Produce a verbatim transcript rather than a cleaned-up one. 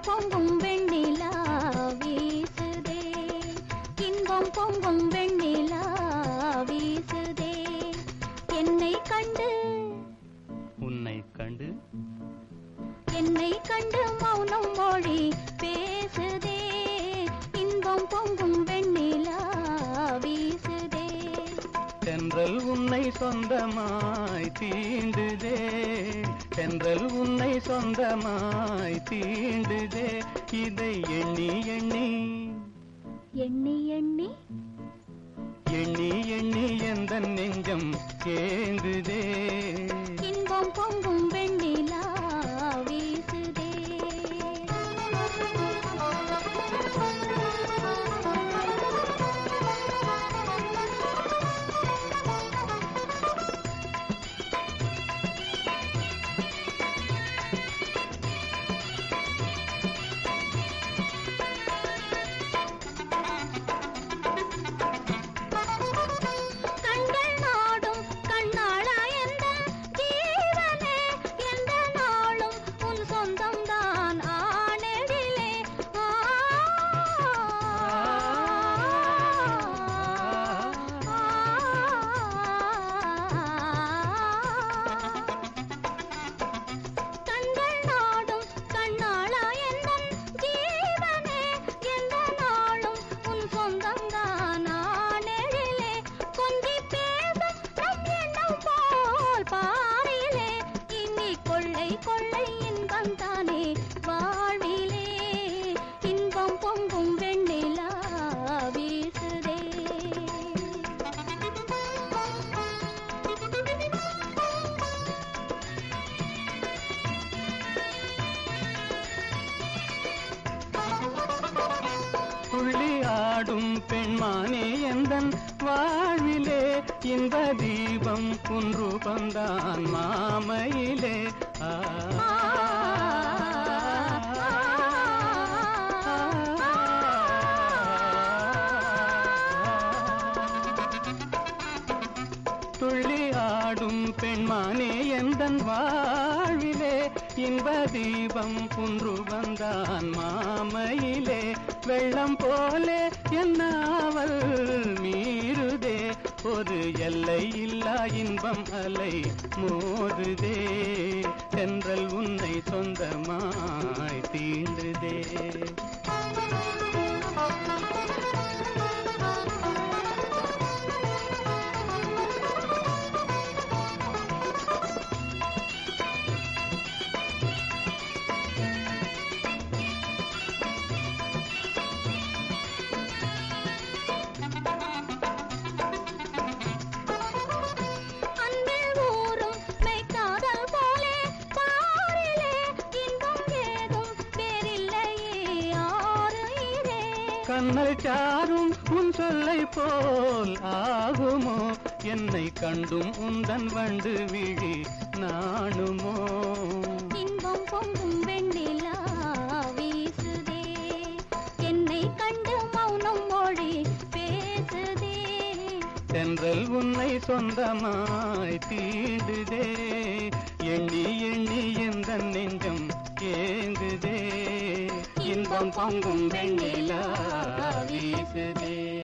பொங்கும் வெண்ணிலா வீசுதே, இன்பம் பொங்கும் வெண்ணிலா வீசுதே. என்னை கண்டு உன்னை கண்டு என்னை கண்டு மௌனம் மொழி பேசுதே, இன்பம் பொங்கும் வெண்ணிலா வீசுதே. தென்றல் உன்னை சொந்தமாய் தீண்டுதே, தென்றல் உன்னை சொந்தமாய் தீண்டுதே. இதை எண்ணி எண்ணி எண்ணி எண்ணி எண்ணி எண்ணி எந்த நெஞ்சம் ஏங்குதே. இன்பம் பொங்கும் வெண்ணிலா வீசுதே. கொள்ளை இன்பம் தானே வாழ்விலே, இன்பம் பொங்கும் வெண்ணிலா வீசுதே. துள்ளி ஆடும் பெண்மானே எந்தன் வாழ்விலே, இன்ப தீபம் குன்று பந்தான் மாமையிலே. துள்ளி ஆடும் பெண்மானே எந்தன் வாழ்விலே, இன்ப தீபம் குன்று வந்தான் மாமையிலே. வெள்ளம் போலே என்னாவல் மீறுதே, ஒரு எல்லை இல்லா இன்பம் அலை மோதுதே. தென்றல் உன்னை சொந்தமாய் தீண்டுதே. கண்ணல் சாரும் உன் சொல்லை போல் ஆகுமோ, என்னை கண்டும் உந்தன் வண்டு விழி நாணுமோ. இன்பம் பொங்கும் வெண்ணிலா வீசுதே, என்னை கண்டு மௌனம் மொழி பேசுதே. தென்றல் உன்னை சொந்தமாய் தீண்டுதே, எண்ணி எண்ணி எந்த நெஞ்சம் ஏங்குதே. இன்பம் பொங்கும் வெண்ணிலா வீசுதே.